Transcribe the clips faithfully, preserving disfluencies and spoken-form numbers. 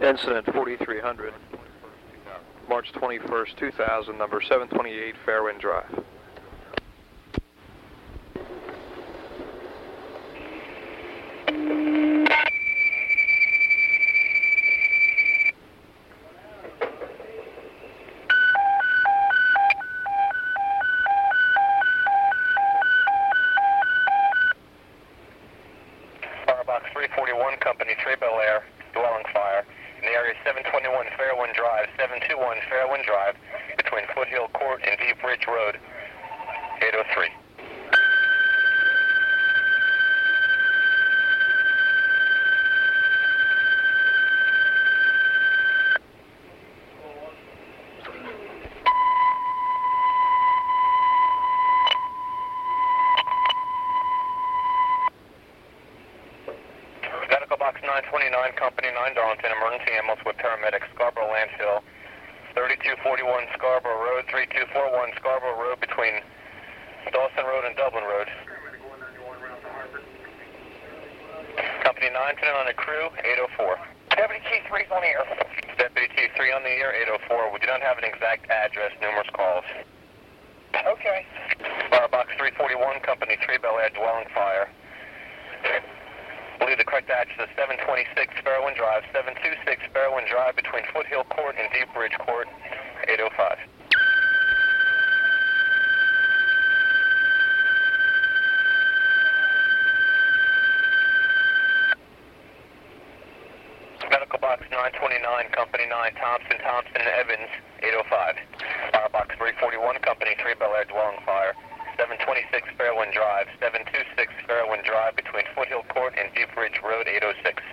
Incident forty-three hundred, March twenty-first, two thousand, number seven twenty-eight Fairwind Drive. Box three forty-one, Company three Bel Air, dwelling fire. In the area seven twenty-one Fairwind Drive, seven twenty-one Fairwind Drive, between Foothill Court and Deep Ridge Road, eight oh three. Box nine twenty-nine, Company nine Darlington, emergency ambulance with paramedics, Scarborough Landfill, thirty-two forty-one Scarborough Road, thirty-two forty-one Scarborough Road, between Dawson Road and Dublin Road. Company nine ten on the crew, eight oh four. Deputy Chief three's on the air. Deputy Chief three on the air, eight oh four. We do not have an exact address, numerous calls. Okay. Fire Box three forty-one, Company three Bel Air, dwelling fire. I believe the correct address is seven twenty-six Fairwind Drive, seven twenty-six Fairwind Drive, between Foothill Court and Deep Ridge Court, eight oh five. Medical Box nine twenty-nine, Company nine, Thompson, Thompson, Evans, eight oh five. Fire Box three forty-one, Company three Bel Air, dwelling fire. seven twenty-six Fairwind Drive, seven twenty-six Fairwind Drive, between Foothill Court and Deep Ridge Road, eight oh six.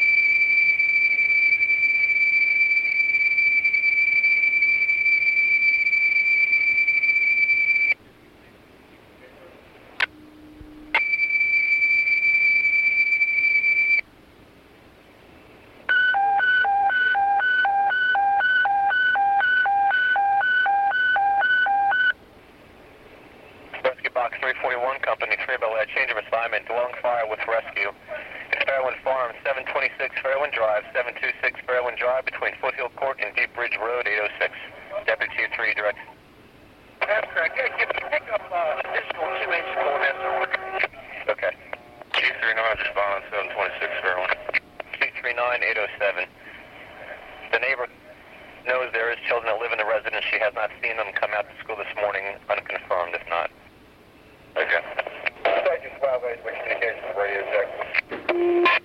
Box three forty-one, Company three Bel Air, change of assignment, dwelling fire with rescue. It's Fairwind Farm, seven twenty-six Fairwind Drive, seven twenty-six Fairwind Drive, between Foothill Court and Deep Ridge Road, eight oh six. Deputy Chief three, direct. That's correct. Yeah, give me pick up uh, additional two inch on that. Okay. Chief three nine, respond, seven twenty-six Fairwind. Chief three nine, eight oh seven. The neighbor knows there is children that live in the residence. She has not seen them come out to school this morning, unconfirmed, if not. Okay. Sergeant twelve eight, which communications radio check.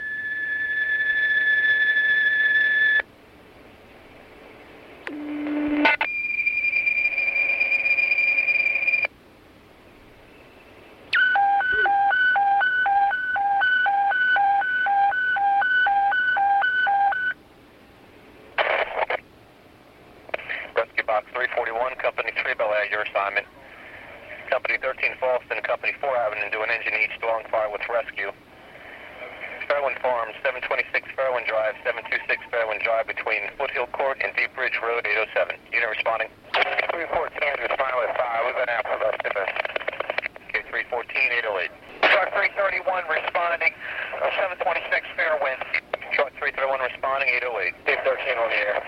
Rescue Box three forty-one, Company three Bel Air, your assignment. Company thirteen Falston, Company four Avenue, do an engine each, dwelling fire with rescue. Fairwind Farms, seven twenty-six Fairwind Drive, seven twenty-six Fairwind Drive, between Foothill Court and Deep Ridge Road, eight oh seven. Unit responding. three fourteen, responding with fire. We've been after about Okay, three fourteen, eight oh eight. Truck three thirty-one responding, uh, seven twenty-six Fairwind. Truck three thirty-one responding, eight oh eight. Chief thirteen on the air.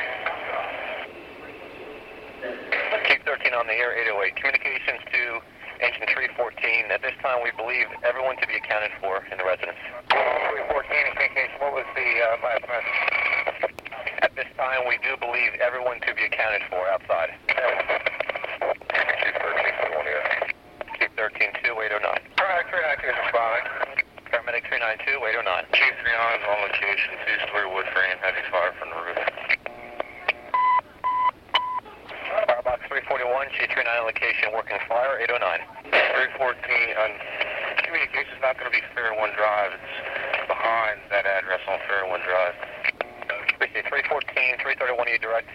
Chief thirteen on the air, eight oh eight. Communications to engine three fourteen. At this time, we believe everyone to be accounted for in the residence. three fourteen, in communication, what was the uh, last message? At this time, we do believe everyone to be accounted for outside. Chief thirteen on the air. Chief thirteen two, eight oh nine. Paramedic three nine two is responding. Paramedic three nine two, eight oh nine. Chief three nine is on location, two-story wood frame, heavy fire from the roof. Firebox three forty-one, Chief three nine location, working fire, eight oh nine. three fourteen, um, communication's not going to be Fairwind Drive. It's behind that address on Fairwind Drive. three fourteen, three thirty-one, you direct.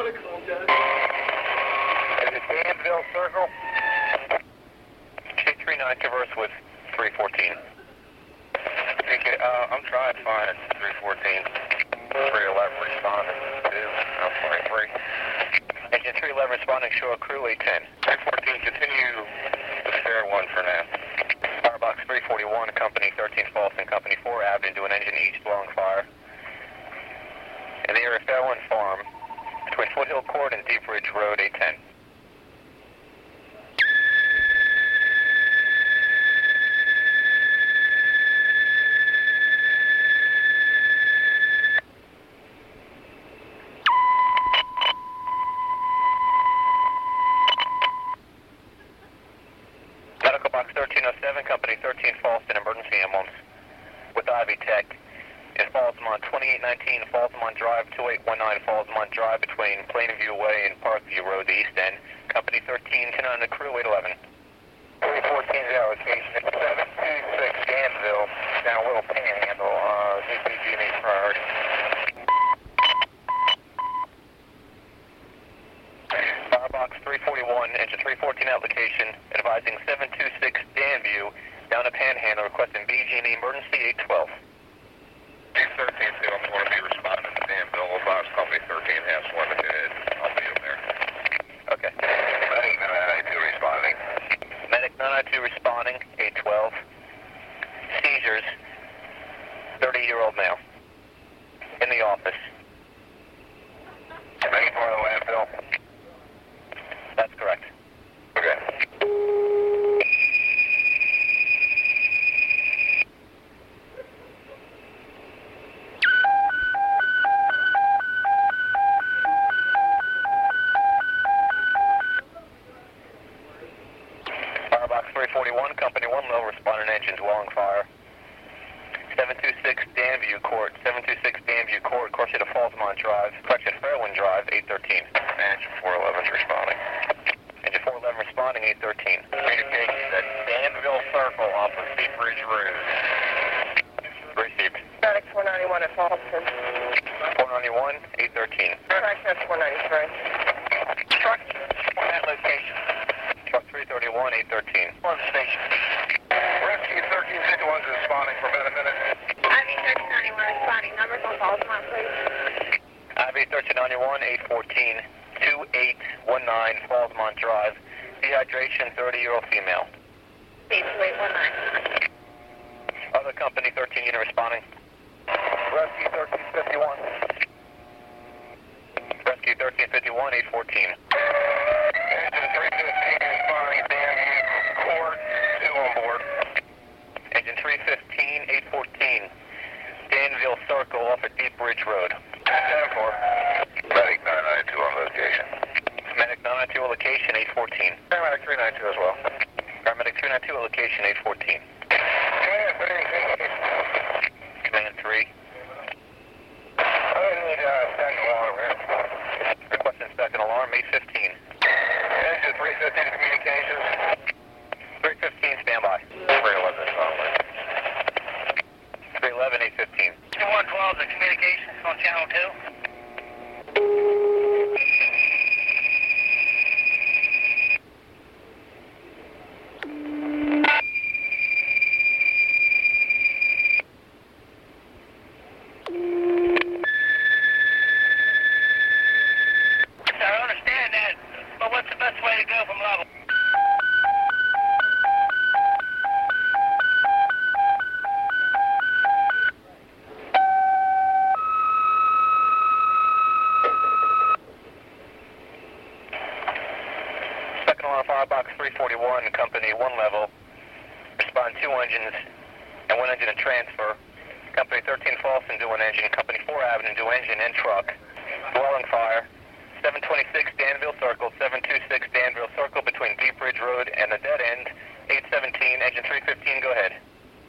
Is it Danville Circle? Chief three nine, converse with three fourteen. Okay, uh, I'm trying to find three fourteen. three eleven responding. two, I'm sorry, three. Engine three eleven responding, show a crew eight ten. three fourteen, continue the fair one for now. Firebox three forty-one, Company thirteen Falston, Company four Avenue, do an engine each, dwelling fire. in the area of Fairwind Farm between Foothill Court and Deep Ridge Road, eight ten. Medical Box thirteen oh seven, Company thirteen Falston, emergency ambulance with Ivy Tech. In Falsmont, twenty-eight nineteen Falsmont Drive, two eight one nine Falsmont Drive between Plainview Way and Parkview Road, the East End. Company thirteen, ten on the crew, eight eleven. three fourteen zero, location seven two six Danville, down Little Panhandle, uh, D P G needs priority. Firebox three forty-one, engine three fourteen application, advising seven two six Danview, down to Panhandle, requesting B G and E emergency, eight twelve. thirteen still want to be responding to Danville. Box Company thirteen has limited. I'll be over there. Okay. Medic nine ninety-two responding. Medic nine ninety-two responding, eight twelve. Seizures, thirty-year-old male. In the office. Main part of the landfill. That's correct. Okay. Firebox three forty-one, Company one low, responding engine, dwelling fire. seven two six Danview Court, seven two six Danview Court, course to Falsmont Drive, correction, Fairwind Drive, eight thirteen. Engine four eleven is responding. Engine four eleven responding, eight thirteen. Communications at Danville Circle off of Deep Ridge Road. Received. Medic four ninety-one at Falston. four ninety-one, eight thirteen. Correct, that's four ninety-three. Truck on that location. Truck three thirty-one, eight thirteen. On the station. Rescue thirteen fifty-one is responding for benefit. I V thirteen ninety-one responding. Numbers on Falsmont, please. I V thirteen ninety-one, eight fourteen, two eight one nine Falsmont Drive. Dehydration, thirty-year-old female. eight two eight one nine. Other company, thirteen unit responding. Rescue thirteen fifty-one. Rescue thirteen fifty-one, eight fourteen. Engine three fifteen responding. Danville Court, two on board. Engine three fifteen, eight fourteen. Danville Circle off at Deep Ridge Road. ten four. Medic nine ninety-two on location. Medic nine ninety-two location, eight fourteen. Paramedic three ninety-two as well. Paramedic three ninety-two location, eight fourteen. Command three. Command three. I need a second alarm here. Requesting second alarm, eight fifteen. Engine three fifteen to communications. three fifteen, standby. three eleven is on way. three eleven, eight fifteen. two one twelve, the communications on channel two. I understand that, but what's the best way to go from level? Second alarm, Firebox three forty-one, company one level. Respond two engines and one engine and transfer. Company thirteen Falston, do an engine. Company four Avenue, do engine and truck. Dwelling fire. seven twenty-six Danville Circle, seven two six Danville Circle between Deep Ridge Road and the dead end. eight seventeen, engine three fifteen, go ahead.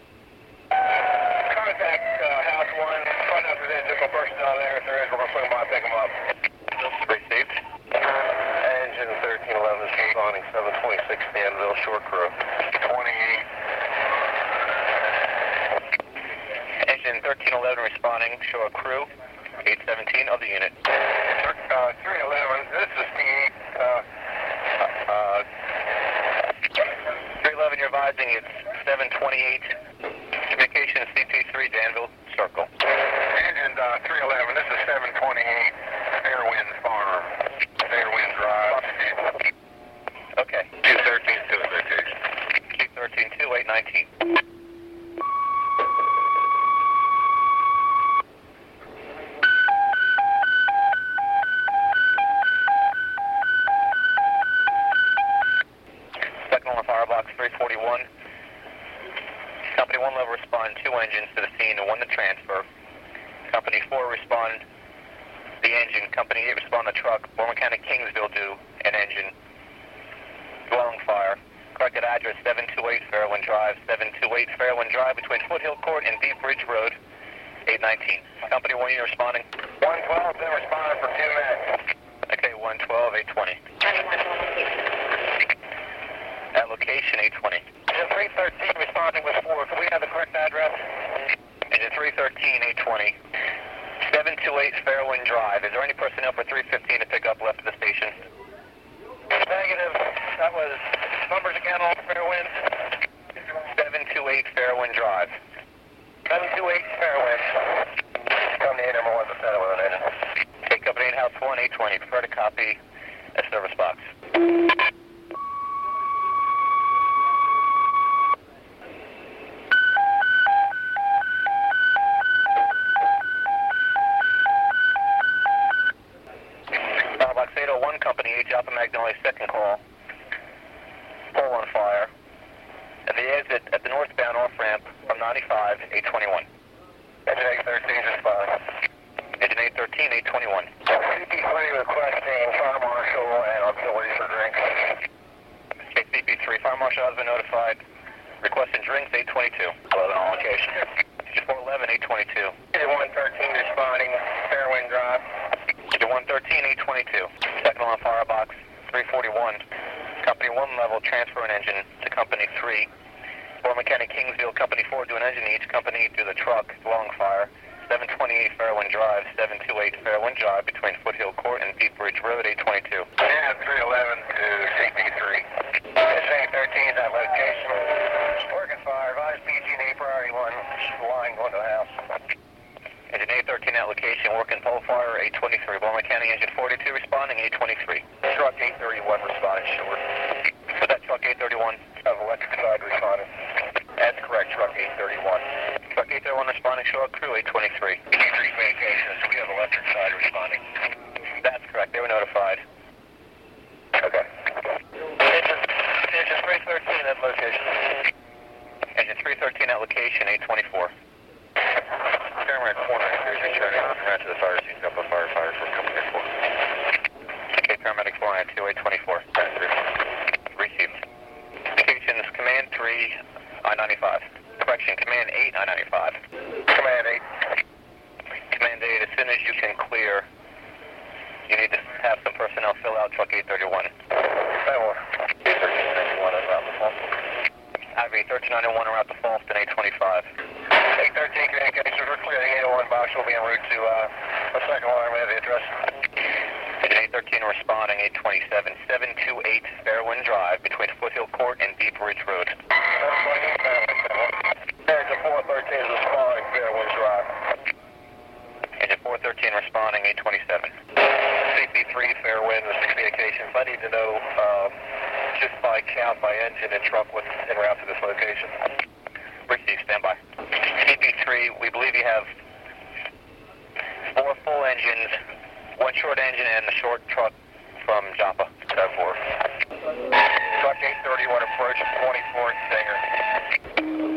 Contact uh, House one. Find out if there's additional personnel there. If there is, we're going to swing by and pick them up. Received. Engine thirteen eleven is responding. seven twenty-six Danville, short crew. twenty-eight. Engine thirteen eleven responding, shore crew. eight seventeen of the unit. Uh, three eleven. This is Steve. Uh, uh, three eleven, you're advising it's seven twenty-eight. Communication C P three Danville Circle. Engine uh, three eleven. This is seven twenty-eight. Fairwind Farm. Fairwind Drive. Okay. two thirteen to his location. Q thirteen two eight nineteen. respond the engine. Company eight respond the truck. Bourne Mechanic Kingsville due an engine. Dwelling fire. Corrected address seven two eight Fairwind Drive. seven two eight Fairwind Drive between Foothill Court and Deep Ridge Road. eight nineteen. Company one unit responding. one twelve, been responding for two minutes. Okay, one twelve, eight twenty. At location eight twenty. Engine three thirteen responding with four. Can we have the correct address? Engine three thirteen, eight twenty. seven two eight Fairwind Drive. Is there any personnel for three fifteen to pick up left of the station? Negative. That was numbers again on Fairwind. seven two eight Fairwind Drive. seven two eight Fairwind. Company eight, number one, the center with an engine. Take Company eight, House one, eight twenty. Prefer to copy a service box. Box eight oh one, Company eight, Alpha Magnolia, second call. Pole on fire. At the exit at the northbound off-ramp from ninety-five, eight twenty-one. Engine eight thirteen responding. Engine eight thirteen, eight twenty-one. C P three requesting fire marshal and auxiliaries for drinks. Okay, C P three, fire marshal has been notified. Requesting drinks, eight twenty-two. eleven on location. Engine four eleven, eight twenty-two. Engine one thirteen responding, Fairwind Drive. Engine one thirteen, eight twenty-two. Second on firebox, three forty-one. Company one level, transfer an engine to Company three. Bourne Mechanic Kingsville, Company four do an engine each. Company do the truck, dwelling fire. seven twenty-eight Fairwind Drive, seven two eight Fairwind Drive between Foothill Court and Deep Ridge Road, eight twenty-two. And three eleven to C P three. Engine eight thirteen is at location. Working fire, advise P G and E priority one, line going to the house. Engine eight thirteen at location, working pole fire, eight twenty-three. Bourne Mechanic Engine forty-two responding, eight twenty-three. Truck eight thirty-one responding short. Was that truck eight thirty-one? Of electric side responding. That's correct, truck eight thirty-one. Truck eight thirty-one responding, short crew, eight twenty-three. P G three communications, we have electric side responding. That's correct, they were notified. Okay. Engine, engine three thirteen at location. Engine three thirteen at location, eight twenty-four. Paramount corner, here's returning. Around to the fire scene, couple of firefighters from Company four. Okay, paramedics four nine two, eight twenty-four. Received. Communications, Command three, I ninety-five. Correction, Command eight, I ninety-five. Command eight. Command eight, as soon as you can clear, you need to have some personnel fill out truck eight thirty-one. eight thirteen ninety-one is out the phone. I V thirteen ninety-one around to Falston, eight twenty-five. eight thirteen communications, we're clear. The eight oh one box will be en route to uh, a second alarm. We have the address. Engine eight thirteen responding, eight twenty-seven. seven two eight Fairwind Drive between Foothill Court and Deep Ridge Road. Engine four thirteen is responding, Fairwind Drive. Engine four thirteen responding, eight twenty-seven. C P three Fairwind, this is communications. I need to know um, just by count, by engine and truck what's en route to this location. Receive, standby. C P three, we believe you have four full engines, one short engine, and the short truck from Joppa. ten four. Truck eight thirty-one approach, twenty-four Stinger.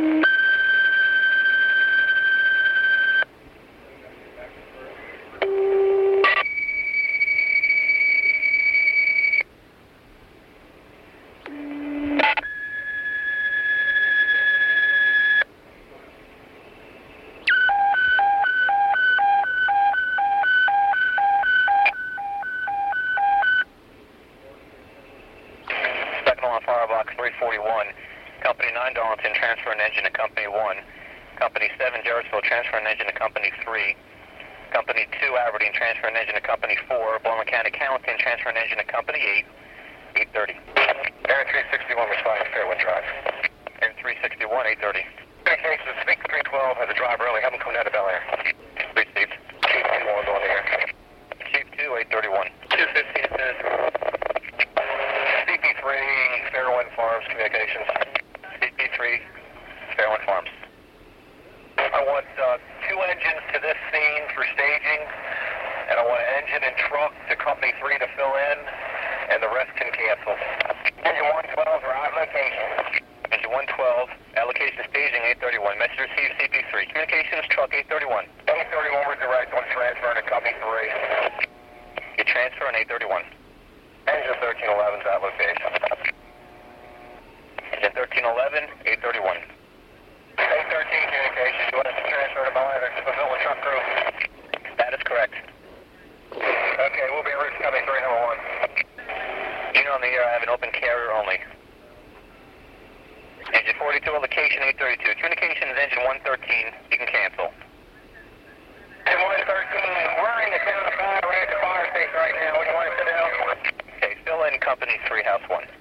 three forty-one. Company nine Darlington, transfer an engine to Company one. Company seven Jarrettsville, transfer an engine to Company three. Company two Aberdeen, transfer an engine to Company four. Bourne Mechanic Hamilton, transfer an engine to Company eight. eight thirty. Air three sixty-one responding, Fairwind Drive. Air three sixty-one, eight thirty. Communications, speak three twelve, has a driver early, have him come down to Bel Air. Received. Chief two one's on the air. Chief two, eight thirty-one. two fifteen says C P three, Fairwind Farms Communications. C P three, Fairwind Farms. I want uh, two engines to this scene for staging, and I want an engine and truck to Company three to fill in, and the rest can cancel. Engine one twelve, arrive location. Engine one twelve, allocation staging eight thirty-one. Message received, C P three. Communications, truck eight thirty-one. eight eight thirty-one, we're direct on transfer to company three. You transfer on eight thirty-one. Engine thirteen eleven's at location. Engine thirteen eleven, eight thirty-one. eight thirteen communications, you want us to transfer to Bellevue to fulfill the truck crew? That is correct. Okay, we'll be en route to company three, number one. Unit on the air, I have an open carrier only. Engine forty-two, location eight thirty-two. Communications engine one thirteen, you can cancel. And one thirteen, we're in the town of Fire, we're at the fire station right now. What do you want us to do? Okay, fill in company three, house one.